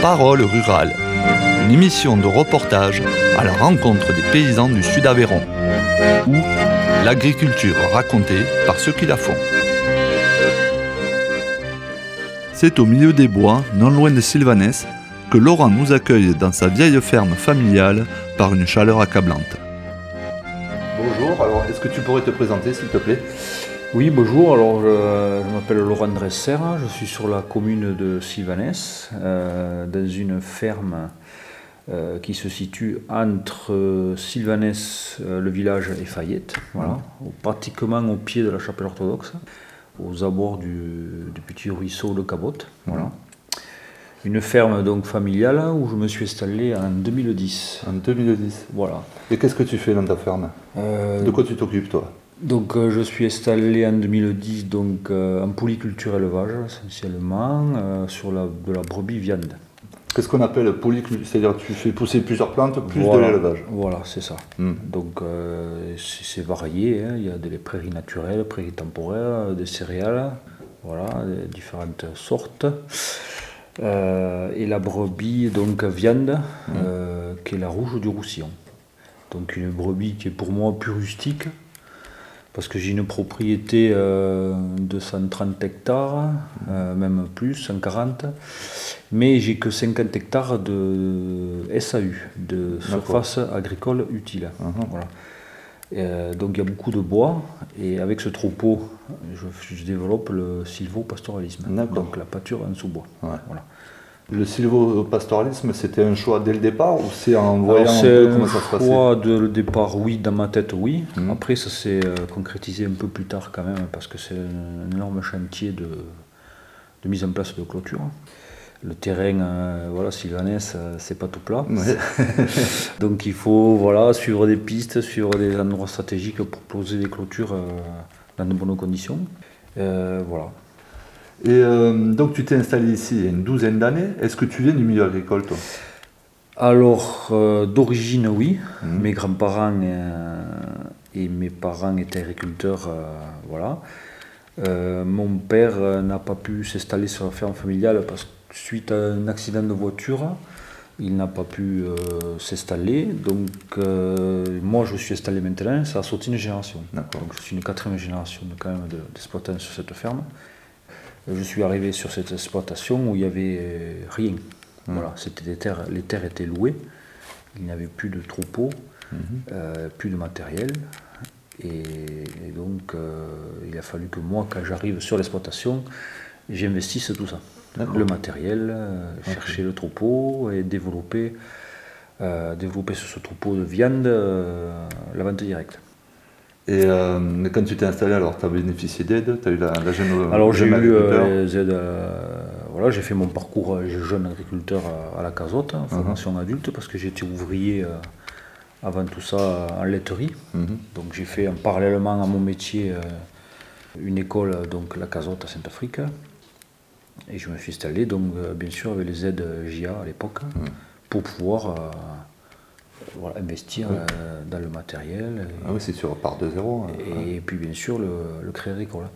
Parole rurale, une émission de reportage à la rencontre des paysans du Sud-Aveyron, ou l'agriculture racontée par ceux qui la font. C'est au milieu des bois, non loin de Sylvanès, que Laurent nous accueille dans sa vieille ferme familiale par une chaleur accablante. Bonjour, alors est-ce que tu pourrais te présenter s'il te plaît ? Oui, bonjour, alors je m'appelle Laurent Dresser, je suis sur la commune de Sylvanès, dans une ferme qui se situe entre Sylvanès, le village, et Fayette, voilà, pratiquement au pied de la chapelle orthodoxe, aux abords du petit ruisseau de Cabotte. Voilà. Une ferme donc familiale où je me suis installé en 2010. En 2010. Voilà. Et qu'est-ce que tu fais dans ta ferme ? De quoi tu t'occupes toi ? Donc je suis installé en 2010 donc, en polyculture élevage essentiellement, sur de la brebis viande. Qu'est-ce qu'on appelle polyculture ? C'est-à-dire tu fais pousser plusieurs plantes plus Voilà, de l'élevage. Voilà, c'est ça. Donc c'est varié, hein. Il y a des prairies naturelles, prairies temporaires, des céréales, voilà, des différentes sortes. Et la brebis donc viande, qui est la rouge du Roussillon. Donc une brebis qui est pour moi plus rustique, parce que j'ai une propriété de 130 hectares, même plus, 140, mais j'ai que 50 hectares de SAU, de surface agricole utile. Voilà. Donc il y a beaucoup de bois, et avec ce troupeau, je développe le sylvopastoralisme, donc la pâture en sous-bois. Ouais. Voilà. Le sylvopastoralisme, c'était un choix dès le départ ou c'est en voyant un peu comment ça se passait ? C'est un choix dès le départ, oui, dans ma tête, oui. Après, ça s'est concrétisé un peu plus tard quand même, parce que c'est un énorme chantier de mise en place de clôture. Le terrain, voilà, Sylvanès, c'est pas tout plat. Ouais. Donc il faut suivre des pistes, suivre des endroits stratégiques pour poser des clôtures dans de bonnes conditions. Voilà. Et donc tu t'es installé ici il y a une douzaine d'années. Est-ce que tu viens du milieu agricole, toi ? Alors, d'origine, oui. Mes grands-parents et mes parents étaient agriculteurs, voilà. Mon père n'a pas pu s'installer sur la ferme familiale parce que suite à un accident de voiture, il n'a pas pu s'installer. Donc, moi, je suis installé maintenant. Ça a sauté une génération. D'accord. Donc, je suis une 4e génération quand même d'exploitants sur cette ferme. Je suis arrivé sur cette exploitation où il n'y avait rien. Voilà, c'était les terres étaient louées, il n'y avait plus de troupeaux, plus de matériel. Et donc, il a fallu que moi, quand j'arrive sur l'exploitation, j'investisse tout ça. Le matériel, chercher le troupeau et développer sur ce troupeau de viande la vente directe. Et quand tu t'es installé, alors tu as bénéficié d'aide, tu as eu la jeune. Alors j'ai eu les aides, voilà, j'ai fait mon parcours jeune agriculteur à la Cazotte, formation adulte, parce que j'étais ouvrier avant tout ça en laiterie. Donc j'ai fait parallèlement à mon métier une école, donc la Cazotte à Saint-Afrique, et je me suis installé, donc bien sûr avec les aides JA à l'époque, pour pouvoir investir dans le matériel. Ah oui, c'est sûr, part de zéro. Et puis bien sûr le crédit agricole.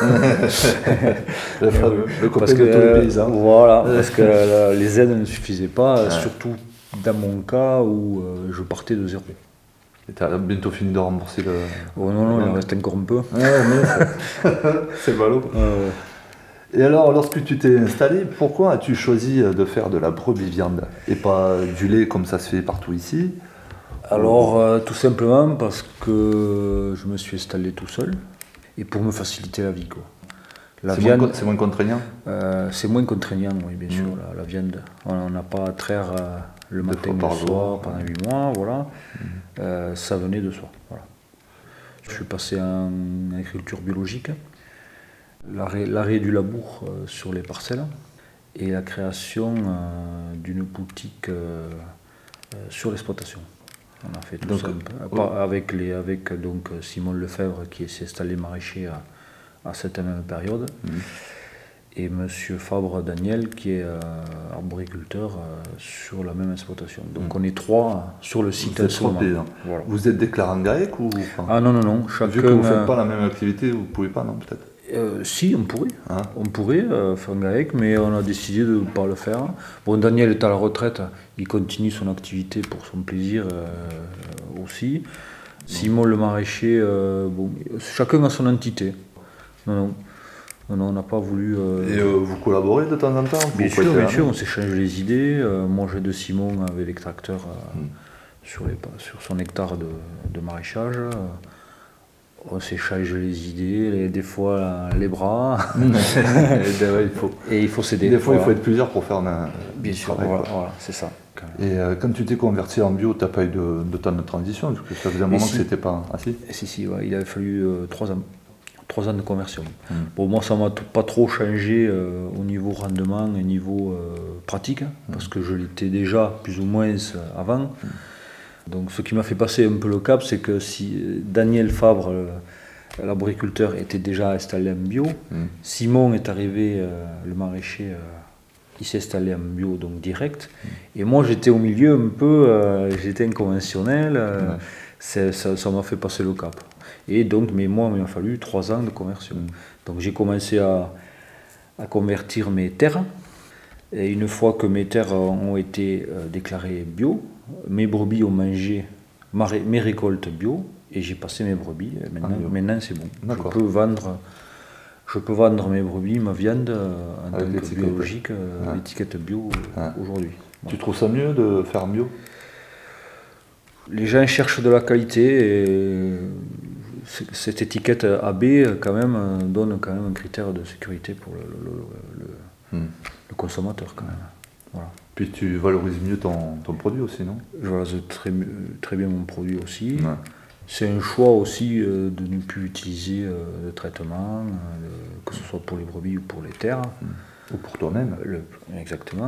le copain de tous les paysans. Voilà, parce que les aides ne suffisaient pas, surtout dans mon cas où je partais de zéro. Et tu as bientôt fini de rembourser le... Oh non, il en reste encore un peu. C'est ballot. Et alors, lorsque tu t'es installé, pourquoi as-tu choisi de faire de la brebis viande et pas du lait comme ça se fait partout ici ? Alors, tout simplement parce que je me suis installé tout seul et pour me faciliter la vie, quoi. C'est moins contraignant ? C'est moins contraignant, oui, bien sûr, la viande. On n'a pas à traire le matin et le soir pendant 8 mois, voilà. Ça venait de soi, voilà. Je suis passé en agriculture biologique. L'arrêt du labour sur les parcelles et la création d'une boutique sur l'exploitation. On a fait tout ça avec donc Simon Lefebvre qui s'est installé maraîcher à cette même période et Monsieur Fabre Daniel qui est arboriculteur sur la même exploitation. Donc on est 3 sur le site. Vous êtes 3 paysans. Voilà. Vous êtes déclaré en GAEC ou pas ? Ah non. Vu que vous ne faites pas la même activité, vous ne pouvez pas, non, peut-être ? Si, on pourrait faire un GAEC, mais on a décidé de ne pas le faire. Bon, Daniel est à la retraite, il continue son activité pour son plaisir aussi. Simon le maraîcher, chacun a son entité. Non, on n'a pas voulu... Et vous collaborez de temps en temps? Bien sûr, on s'échange les idées. Moi j'aide Simon avec les tracteurs sur son hectare de maraîchage. On s'échange les idées, des fois les bras. Et il faut s'aider. Des fois, il faut être plusieurs pour faire un travail. Voilà, c'est ça. Et quand tu t'es converti en bio, tu n'as pas eu de temps de transition, parce que ça faisait un moment que c'était pas... Ah si? Si, ouais, il avait fallu 3 ans. 3 ans de conversion. Bon, moi, ça ne m'a pas trop changé au niveau rendement et niveau pratique, parce que je l'étais déjà plus ou moins avant. Donc ce qui m'a fait passer un peu le cap, c'est que si Daniel Fabre, l'arboriculteur, était déjà installé en bio, Simon est arrivé, le maraîcher, il s'est installé en bio, donc direct, et moi j'étais au milieu un peu, j'étais inconventionnel, ça m'a fait passer le cap. Et donc, mais moi, il m'a fallu 3 ans de conversion. Donc j'ai commencé à convertir mes terres, et une fois que mes terres ont été déclarées bio, mes brebis ont mangé mes récoltes bio et j'ai passé mes brebis. Maintenant c'est bon. Je peux vendre mes brebis, ma viande en tant que biologique, l'étiquette bio aujourd'hui. Tu trouves ça mieux de faire bio? Les gens cherchent de la qualité et cette étiquette AB quand même donne quand même un critère de sécurité pour le consommateur quand même. Voilà. Puis tu valorises mieux ton produit aussi, non? Je valorise très bien mon produit aussi. C'est un choix aussi de ne plus utiliser de traitement, que ce soit pour les brebis ou pour les terres. Ou pour toi-même. Exactement.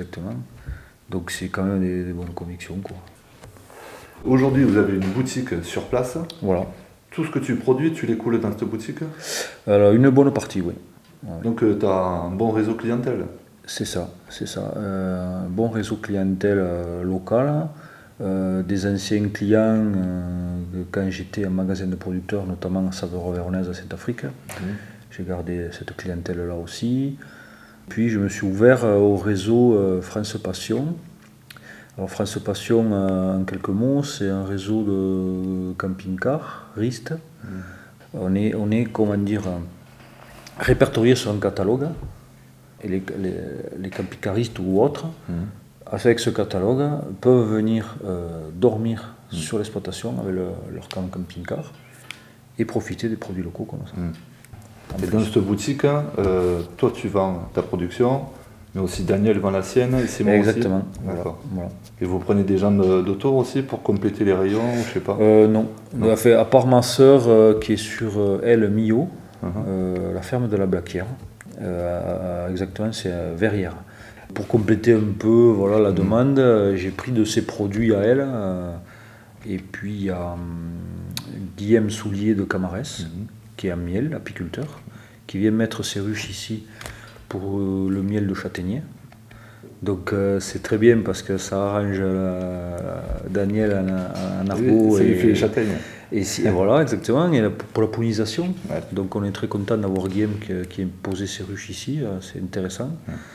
Donc c'est quand même des bonnes convictions, quoi. Aujourd'hui, vous avez une boutique sur place. Voilà. Tout ce que tu produis, tu l'écoules dans cette boutique? Alors, une bonne partie, oui. Ouais. Donc tu as un bon réseau clientèle? C'est ça. Un bon réseau clientèle local, des anciens clients quand j'étais en magasin de producteurs, notamment à Saveur-Véronèse à Saint-Afrique. J'ai gardé cette clientèle-là aussi. Puis je me suis ouvert au réseau France Passion. Alors France Passion, en quelques mots, c'est un réseau de camping-cars, RIST. On est, comment dire, répertorié sur un catalogue. Et les camping-caristes ou autres, avec ce catalogue, peuvent venir dormir sur l'exploitation avec leur camping-car et profiter des produits locaux comme ça. Et dans cette boutique, toi tu vends ta production, mais aussi Daniel vend la sienne et Simon aussi. Exactement. Voilà. Et vous prenez des gens d'autour aussi pour compléter les rayons, ou je sais pas? Non. À part ma sœur qui est sur Millau, la ferme de la Blaquière. Exactement, c'est Verrières. Pour compléter un peu la demande, j'ai pris de ses produits à elle. Et puis il y a Guillaume Soulier de Camarès, qui est un miel, apiculteur, qui vient mettre ses ruches ici pour le miel de châtaignier. Donc c'est très bien parce que ça arrange Daniel en argot. Ça lui fait les châtaignes. Et voilà, exactement, et pour la pollinisation. Donc on est très content d'avoir Guillaume qui a posé ses ruches ici, c'est intéressant.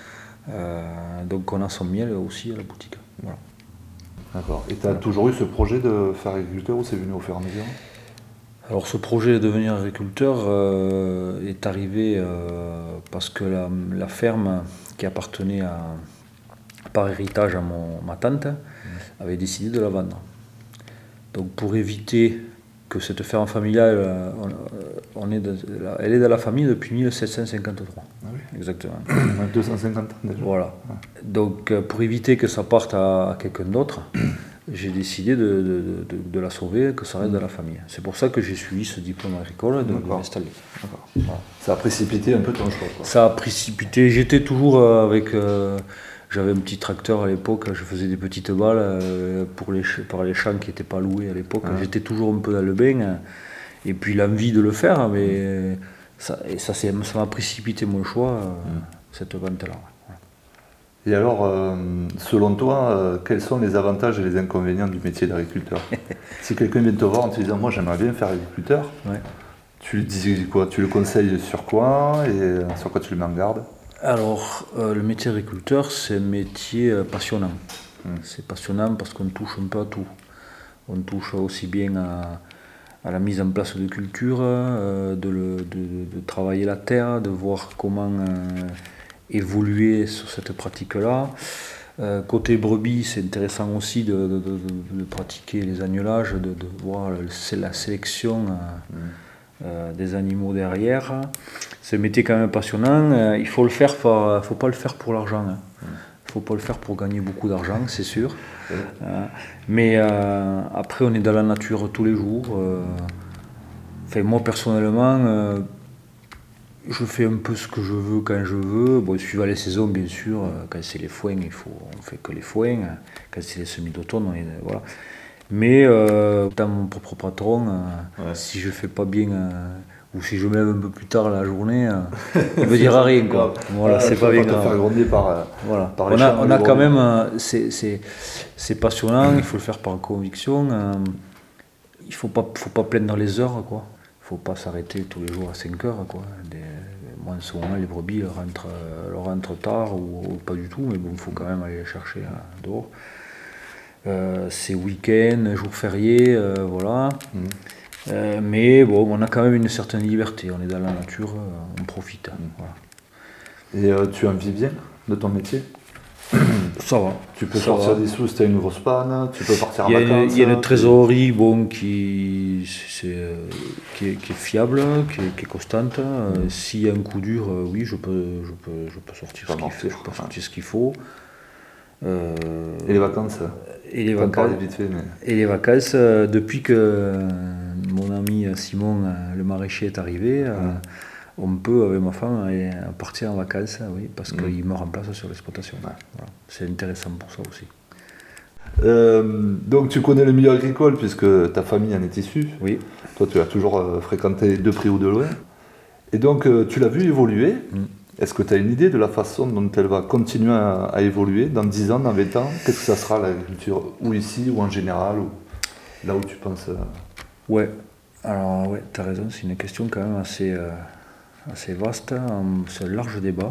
Donc on a son miel aussi à la boutique. Voilà. D'accord. Et tu as toujours eu ce projet de faire agriculteur ou c'est venu au fur et à mesure? Alors ce projet de devenir agriculteur est arrivé parce que la ferme qui appartenait par héritage à ma tante avait décidé de la vendre. Donc pour éviter que cette ferme familiale, elle est dans la famille depuis 1753. Ah oui. Exactement. 250 ans déjà. Voilà. Donc pour éviter que ça parte à quelqu'un d'autre, j'ai décidé de la sauver, que ça reste dans la famille. C'est pour ça que j'ai suivi ce diplôme agricole et de m'installer. Voilà. Ça a précipité un peu ton choix, quoi. Ça a précipité. J'étais toujours avec... j'avais un petit tracteur à l'époque, je faisais des petites balles par les champs qui n'étaient pas loués à l'époque. J'étais toujours un peu dans le bain. Et puis l'envie de le faire, mais ça m'a précipité mon choix, cette vente-là. Et alors, selon toi, quels sont les avantages et les inconvénients du métier d'agriculteur? Si quelqu'un vient te voir en te disant « moi j'aimerais bien faire agriculteur », Tu lui dis quoi? Tu le conseilles sur quoi et sur quoi tu le mets en garde? Alors, le métier agriculteur, c'est un métier passionnant. C'est passionnant parce qu'on touche un peu à tout. On touche aussi bien à la mise en place de culture, de travailler la terre, de voir comment évoluer sur cette pratique-là. Côté brebis, c'est intéressant aussi de pratiquer les agnelages, de voir la sélection des animaux derrière. C'est un métier quand même passionnant. Il faut le faire, faut pas le faire pour l'argent. Il faut pas le faire pour gagner beaucoup d'argent, c'est sûr. Mais après, on est dans la nature tous les jours. Moi, personnellement, je fais un peu ce que je veux quand je veux. Bon, suivant les saisons, bien sûr. Quand c'est les foins, on fait que les foins. Quand c'est les semis d'automne, voilà. Mais étant mon propre patron, si je fais pas bien ou si je me lève un peu plus tard la journée, il me dira rien, quoi. Voilà, c'est pas bien grave. Faire gronder par, voilà. par les On a quand même, c'est passionnant, il faut le faire par conviction. Il faut pas plaindre les heures, quoi. Il faut pas s'arrêter tous les jours à 5 heures, quoi. Moi, en ce moment, les brebis rentrent tard ou pas du tout, mais bon, il faut quand même aller les chercher dehors. C'est week-end, jour férié, voilà. Mais bon, on a quand même une certaine liberté. On est dans la nature, on profite. Et Voilà. tu en vis bien de ton métier? Ça va. Tu peux sortir des sous si tu as une grosse panne, tu peux partir en vacances. Il y a une trésorerie qui est fiable, qui est constante. S'il y a un coup dur, oui, je peux sortir ce qu'il faut. Et les vacances? Et les vacances, depuis que mon ami Simon, le maraîcher, est arrivé, on peut, avec ma femme, partir en vacances, oui, parce qu'il me remplace sur l'exploitation. Voilà. C'est intéressant pour ça aussi. Donc tu connais le milieu agricole puisque ta famille en est issue. Oui. Toi, tu as toujours fréquenté de près ou de loin. Et donc, tu l'as vu évoluer. Est-ce que tu as une idée de la façon dont elle va continuer à évoluer dans 10 ans, dans 20 ans? Qu'est-ce que ça sera l'agriculture? Ou ici, ou en général, ou là où tu penses Ouais, alors ouais, tu as raison, c'est une question quand même assez vaste, c'est un large débat.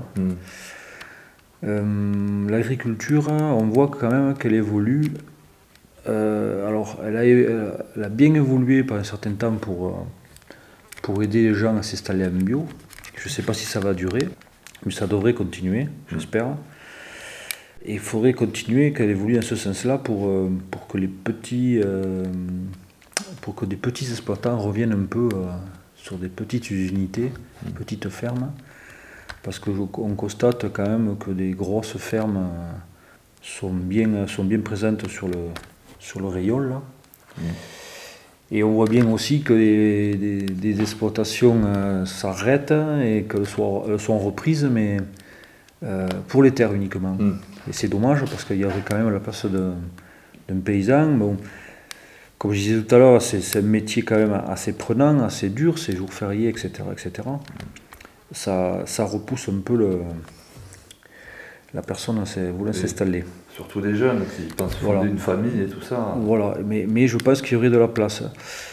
L'agriculture, on voit quand même qu'elle évolue. Alors, elle a bien évolué pendant un certain temps pour aider les gens à s'installer en bio. Je ne sais pas si ça va durer, mais ça devrait continuer, j'espère. Et il faudrait continuer, qu'elle évolue dans ce sens-là pour que des petits exploitants reviennent un peu sur des petites unités, petites fermes. Parce qu'on constate quand même que des grosses fermes sont bien présentes sur le rayon, là. Et on voit bien aussi que des exploitations s'arrêtent et qu'elles sont reprises, mais pour les terres uniquement. Et c'est dommage parce qu'il y aurait quand même la place d'un paysan. Bon, comme je disais tout à l'heure, c'est un métier quand même assez prenant, assez dur, c'est jours fériés, etc. etc. Ça repousse un peu la personne à vouloir s'installer. Surtout les jeunes qui pensent fonder une famille et tout ça. Voilà, mais je pense qu'il y aurait de la place.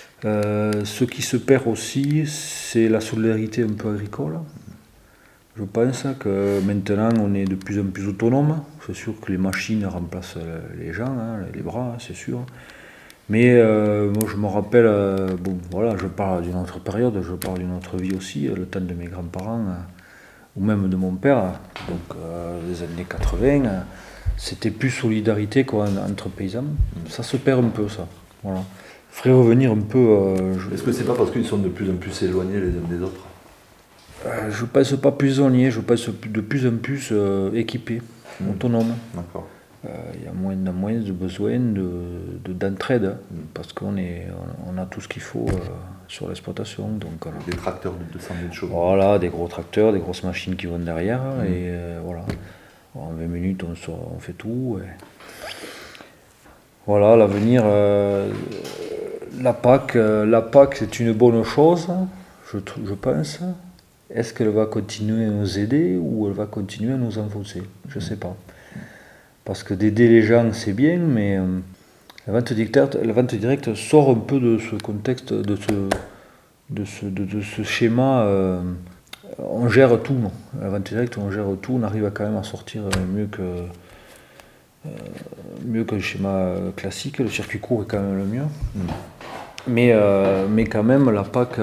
Ce qui se perd aussi, c'est la solidarité un peu agricole. Je pense que maintenant on est de plus en plus autonome. C'est sûr que les machines remplacent les gens, les bras, c'est sûr. Mais moi je me rappelle, je parle d'une autre période, je parle d'une autre vie aussi, le temps de mes grands-parents, ou même de mon père, donc les années 80, c'était plus solidarité quoi, entre paysans. Ça se perd un peu ça. Voilà. Il faudrait revenir un peu. Est-ce que c'est pas parce qu'ils sont de plus en plus éloignés les uns des autres? Je pense pas plus éloignés, je pense de plus en plus équipés, autonomes. D'accord. Il y a moins de besoin d'entraide, parce qu'on a tout ce qu'il faut sur l'exploitation. Donc, des tracteurs de 200 000 chevaux. Voilà, des gros tracteurs, des grosses machines qui vont derrière, et voilà. En 20 minutes, on fait tout. Et... Voilà, l'avenir, la PAC, c'est une bonne chose, je pense. Est-ce qu'elle va continuer à nous aider ou elle va continuer à nous enfoncer? Je ne sais pas. Parce que d'aider les gens, c'est bien, mais la vente directe sort un peu de ce contexte, de de ce schéma. On gère tout, à la vente directe, on gère tout, on arrive quand même à sortir mieux que le schéma classique. Le circuit court est quand même le mieux. Mais quand même, la PAC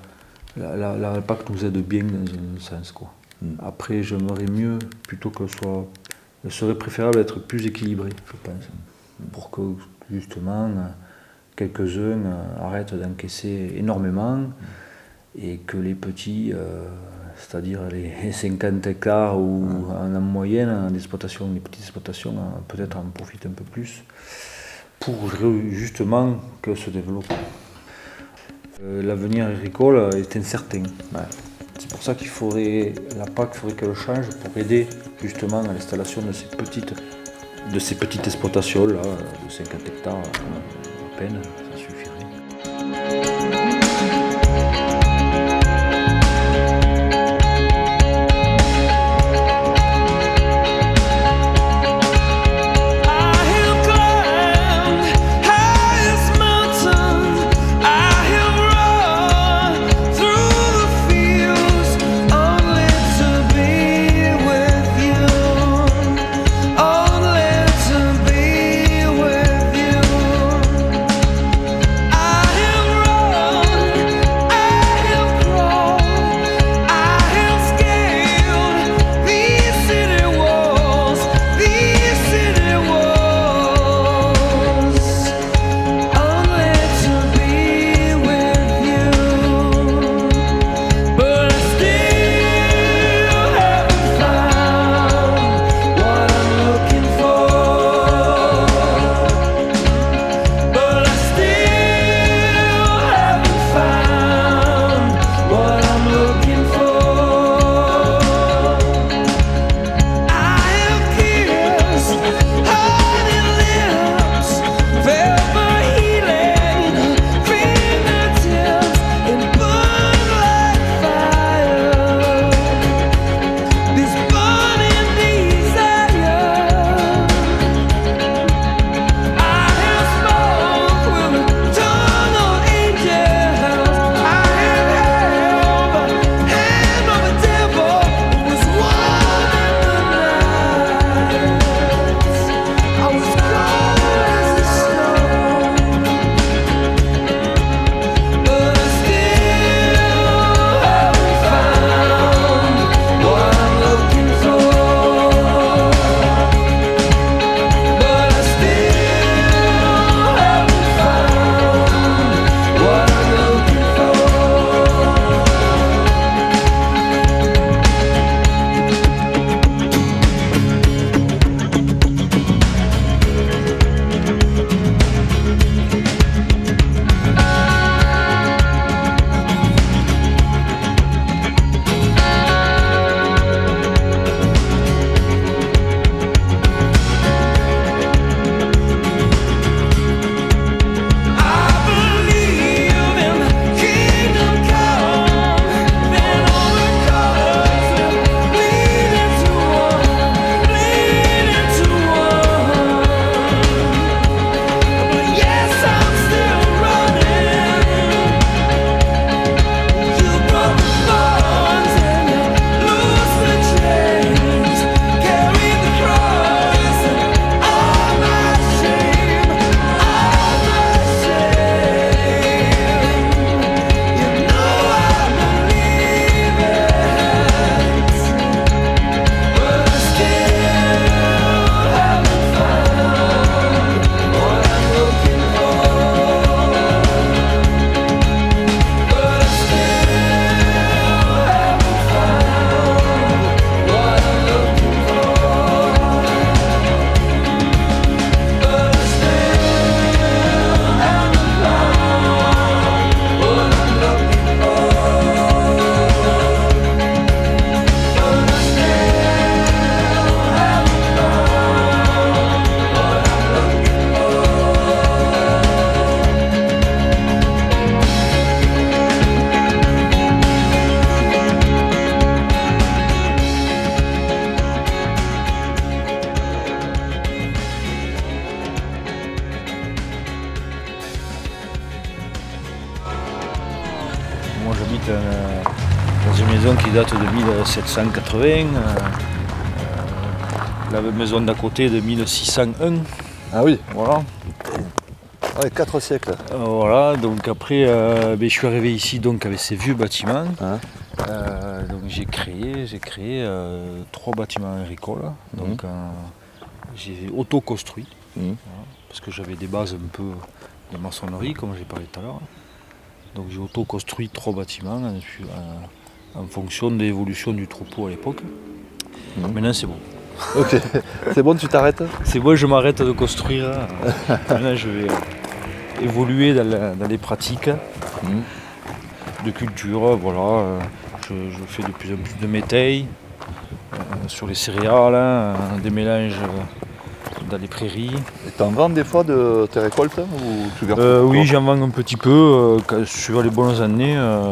nous aide bien dans un sens, quoi. Après, j'aimerais mieux, plutôt que il serait préférable d'être plus équilibré, je pense, pour que justement quelques-uns arrêtent d'encaisser énormément et que les petits, c'est-à-dire les 50 hectares ou en moyenne, les petites exploitations, peut-être en profitent un peu plus pour justement que se développe. L'avenir agricole est incertain. Ouais. C'est pour ça la PAC faudrait qu'elle change pour aider justement à l'installation de ces petites exploitations là, de 50 hectares à peine, ça suffirait. qui date de 1780. La maison d'à côté de 1601. Ah oui, Voilà. ouais, 4 siècles. Voilà, donc après, je suis arrivé ici donc avec ces vieux bâtiments. Hein. Donc j'ai créé 3 bâtiments agricoles. Donc j'ai auto-construit. Voilà, parce que j'avais des bases un peu de maçonnerie, comme j'ai parlé tout à l'heure. Donc j'ai auto-construit 3 bâtiments en fonction de l'évolution du troupeau à l'époque. Maintenant c'est bon. Ok, c'est bon, tu t'arrêtes? C'est bon, je m'arrête de construire. Maintenant je vais évoluer dans les pratiques de culture. Voilà, je fais de plus en plus de métailles sur les céréales, des mélanges dans les prairies. Et t'en vends des fois de tes récoltes ou tu gardes Oui, j'en vends un petit peu, suivant les bonnes années.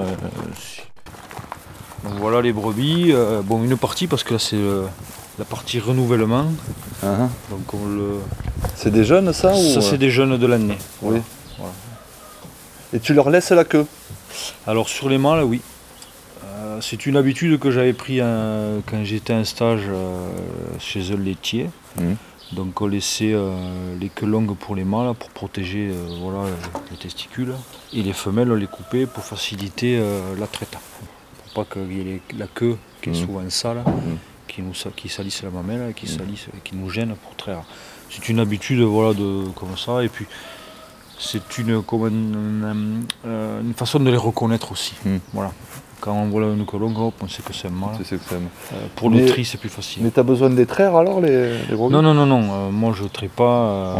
Donc voilà les brebis. Bon, une partie parce que là c'est la partie renouvellement. Donc C'est des jeunes ça ça ou... c'est des jeunes de l'année. Voilà. Oui. Et tu leur laisses la queue? Alors sur les mâles, oui. C'est une habitude que j'avais pris quand j'étais en stage chez un laitier. Donc on laissait les queues longues pour les mâles pour protéger les testicules. Et les femelles on les coupait pour faciliter la traite. Pour pas qu'il y ait la queue qui est souvent sale, qui salisse la mamelle, qui nous gêne pour traire. C'est une habitude comme ça. Et puis c'est une façon de les reconnaître aussi. Voilà. Quand on voit une queue longue, on sait que c'est un mâle. Pour le tri, c'est plus facile. Mais tu as besoin de les traire alors, les brebis? Non. Moi, je ne traite pas.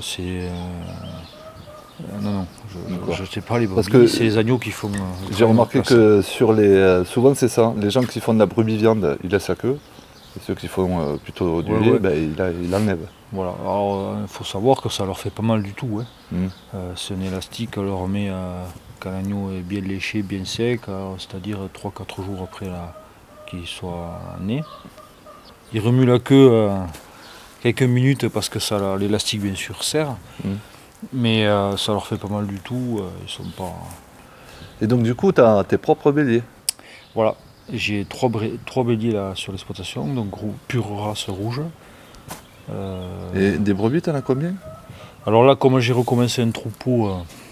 Non, je ne sais pas les brebis. Parce que c'est les agneaux qui font. J'ai remarqué que sur les. Souvent, c'est ça. Les gens qui font de la brebis viande, ils laissent la queue. Et ceux qui font plutôt du lait, ils l'enlèvent. Voilà. Alors, il faut savoir que ça leur fait pas mal du tout. C'est un élastique, on leur met. Quand l'agneau est bien léché, bien sec, c'est-à-dire 3-4 jours après qu'il soit né. Il remue la queue quelques minutes parce que l'élastique bien sûr serre, mais ça leur fait pas mal du tout. Ils sont pas... Et donc du coup, tu as tes propres béliers? Voilà, j'ai 3 béliers là sur l'exploitation, donc pure race rouge. Et des brebis, tu en as combien? Alors là, comme j'ai recommencé un troupeau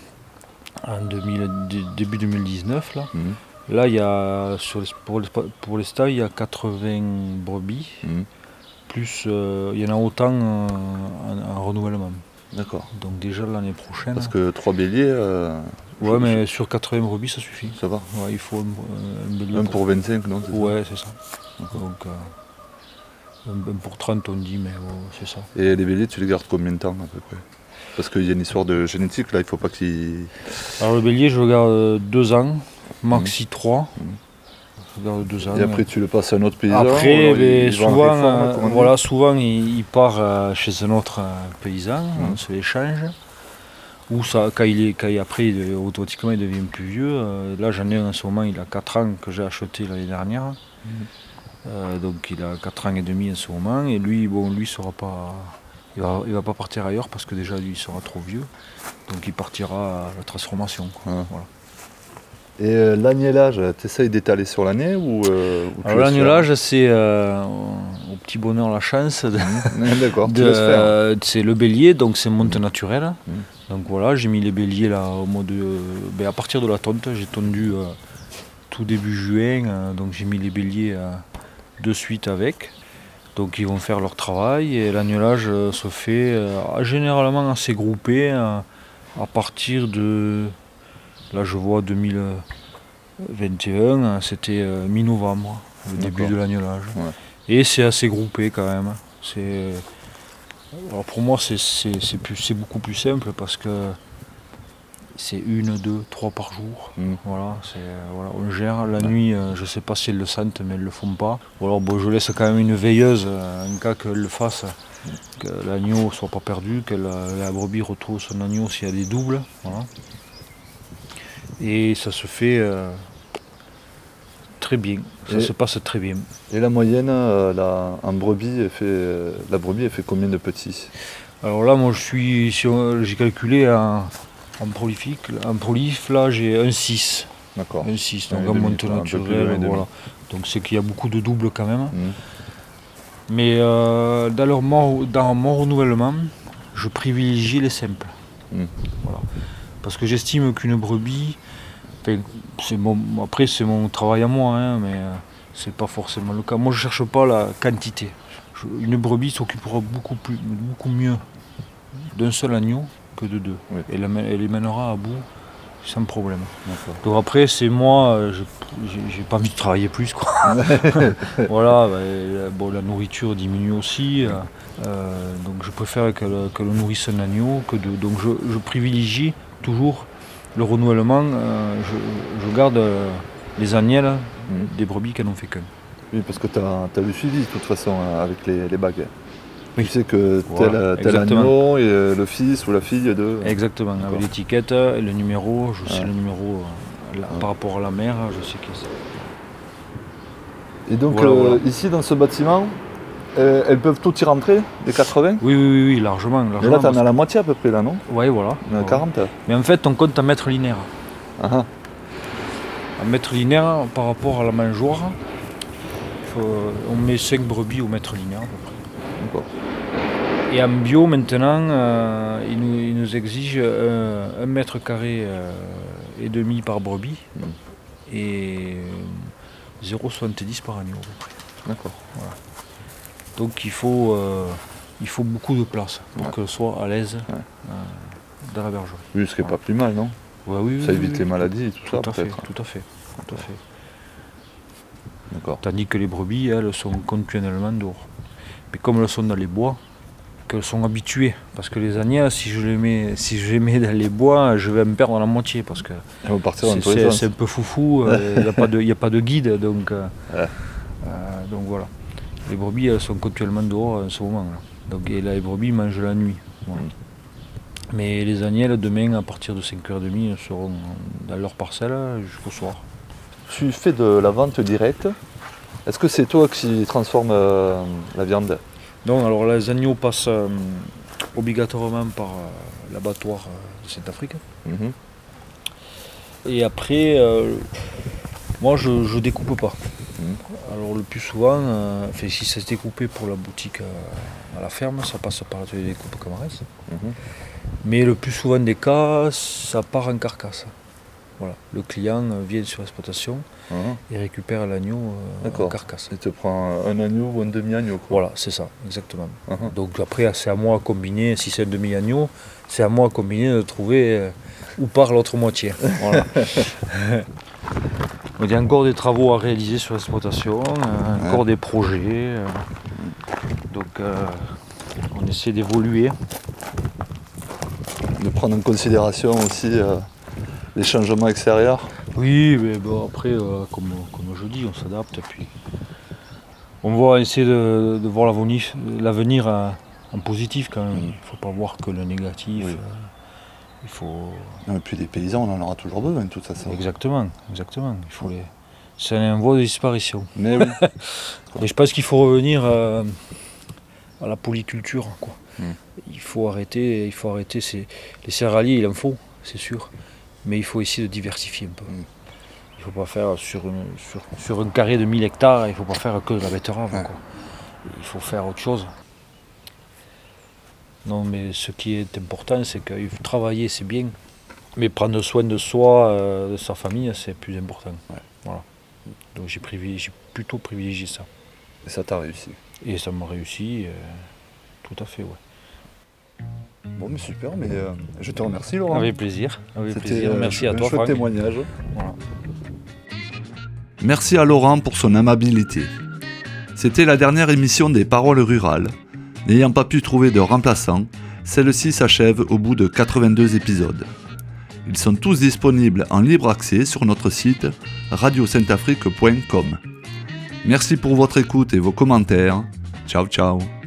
début 2019, là il y a pour les stalles il y a 80 brebis, plus il y en a autant en renouvellement. D'accord. Donc déjà l'année prochaine. Parce que 3 béliers. Ouais, mais sur 80 brebis ça suffit. Ça va. Ouais, il faut un bélier. Un pour 25, non? Ouais, c'est ça. Donc un pour 30 on dit, mais c'est ça. Et les béliers, tu les gardes combien de temps à peu près? Parce qu'il y a une histoire de génétique, là, il faut pas qu'ils... Alors le bélier, je le garde 2 ans, maxi 3. Je le garde 2 ans. Et après, tu le passes à un autre paysan? Après, souvent, il part chez un autre paysan, on se l'échange. Ou ça, après, automatiquement, il devient plus vieux. Là, j'en ai un en ce moment, il a 4 ans que j'ai acheté l'année dernière. Donc il a 4 ans et demi en ce moment. Et lui, sera pas... Il va pas partir ailleurs parce que déjà lui il sera trop vieux, donc il partira à la transformation. Voilà. Et l'agnelage, tu essayes d'étaler sur l'année ou alors l'agnelage c'est au petit bonheur la chance D'accord, c'est le bélier, donc c'est monte naturelle. Donc voilà, j'ai mis les béliers là au mois de. À partir de la tonte, j'ai tondu tout début juin, donc j'ai mis les béliers de suite avec. Donc ils vont faire leur travail et l'agnelage se fait généralement assez groupé à partir de, là je vois 2021, c'était mi-novembre, le début de l'agnelage. Ouais. Et c'est assez groupé quand même. Alors pour moi c'est beaucoup plus simple parce que c'est 1, 2, 3 par jour. Voilà, on gère. La nuit, je ne sais pas si elles le sentent, mais elles ne le font pas. Ou alors je laisse quand même une veilleuse, en cas qu'elle le fasse, que l'agneau ne soit pas perdu, que la brebis retrouve son agneau s'il y a des doubles. Voilà. Et ça se fait très bien. Ça se passe très bien. Et la moyenne, en brebis, la brebis, elle fait combien de petits? Alors là, moi j'ai calculé en prolif, là j'ai un 6. D'accord. Un 6, donc en monte naturel, voilà. Donc c'est qu'il y a beaucoup de doubles quand même. Mais dans mon renouvellement, je privilégie les simples. Voilà. Parce que j'estime qu'une brebis, après c'est mon travail à moi, mais c'est pas forcément le cas. Moi je cherche pas la quantité. Une brebis s'occupera beaucoup mieux d'un seul agneau que de deux. Oui. Et elle les mènera à bout sans problème. D'accord. Donc après c'est moi, j'ai pas envie de travailler plus quoi. Voilà, la nourriture diminue aussi. Donc je préfère qu'elle nourrisse un agneau que deux. Donc je privilégie toujours le renouvellement. Je garde les agnelles des brebis qui n'en ont fait qu'un. Oui, parce que tu as le suivi de toute façon avec les bagues. Oui. Tu sais que tel agneau et le fils ou la fille de... Exactement, avec l'étiquette et le numéro, je sais le numéro par rapport à la mère, je sais qui c'est. Et donc voilà. Ici dans ce bâtiment, elles peuvent toutes y rentrer, les 80 ? Oui, largement. Mais là, tu en as la moitié à peu près, là, non ? Oui, voilà. Il y en a 40 ? Mais en fait, on compte en mètres linéaires. En mètre linéaire, par rapport à la mangeoire, on met 5 brebis au mètre linéaire à peu près. D'accord. Et en bio, maintenant, il nous exige 1 mètre carré et demi par brebis et 0,70 par agneau à peu près. D'accord. Voilà. Donc il faut beaucoup de place pour qu'elle soit à l'aise dans la bergerie. Oui, ce qui n'est pas plus mal, non ? Oui, ça évite les maladies et tout ça, peut-être. Tout à fait. D'accord. Tandis que les brebis, elles, sont continuellement dehors. Mais comme elles sont dans les bois, qu'elles sont habituées. Parce que les agnelles, si je les mets dans les bois, je vais me perdre la moitié. Parce que elles vont partir dans tous les sens. C'est un peu foufou, il n'y a pas de guide. Donc voilà. Les brebis, elles sont continuellement dehors en ce moment-là. Donc, et là, les brebis mangent la nuit. Voilà. Mais les agnelles, demain, à partir de 5h30, elles seront dans leur parcelle jusqu'au soir. Tu fais de la vente directe. Est-ce que c'est toi qui transforme la viande ? Non, alors les agneaux passent obligatoirement par l'abattoir de Sainte-Afrique. Et après, moi je découpe pas. Alors le plus souvent, si c'est découpé pour la boutique à la ferme, ça passe par l'atelier de découpe Camarès. Mais le plus souvent des cas, ça part en carcasse. Voilà. Le client vient sur l'exploitation et récupère l'agneau en carcasse. Il te prend un agneau ou un demi-agneau, quoi. Voilà, c'est ça, exactement. Donc après, c'est à moi à combiner, si c'est un demi-agneau, c'est à moi à combiner de trouver où part l'autre moitié. Voilà. Il y a encore des travaux à réaliser sur l'exploitation, encore des projets. Donc on essaie d'évoluer. De prendre en considération aussi les changements extérieurs. Oui, mais bon, après, comme je dis, on s'adapte. Et puis on va essayer de voir l'avenir en positif quand même. Il ne faut pas voir que le négatif. Oui. Il faut... Et puis les paysans, on en aura toujours besoin de tout ça. Exactement. C'est un voie de disparition. Mais oui. Et je pense qu'il faut revenir à la polyculture, quoi. Il faut arrêter les céréaliers, il en faut, c'est sûr. Mais il faut essayer de diversifier un peu. Il ne faut pas faire sur un carré de 1000 hectares, il ne faut pas faire que de la betterave, quoi. Il faut faire autre chose. Non, mais ce qui est important, c'est que travailler, c'est bien. Mais prendre soin de soi, de sa famille, c'est plus important. Voilà. Donc j'ai plutôt privilégié ça. Et ça t'a réussi ? Et ça m'a réussi, tout à fait, Bon, mais super, mais je te remercie, Laurent. Avec plaisir. Merci à toi, Franck. Chouette témoignage. Voilà. Merci à Laurent pour son amabilité. C'était la dernière émission des Paroles rurales. N'ayant pas pu trouver de remplaçant, celle-ci s'achève au bout de 82 épisodes. Ils sont tous disponibles en libre accès sur notre site radiosaintafrique.com. Merci pour votre écoute et vos commentaires. Ciao ciao.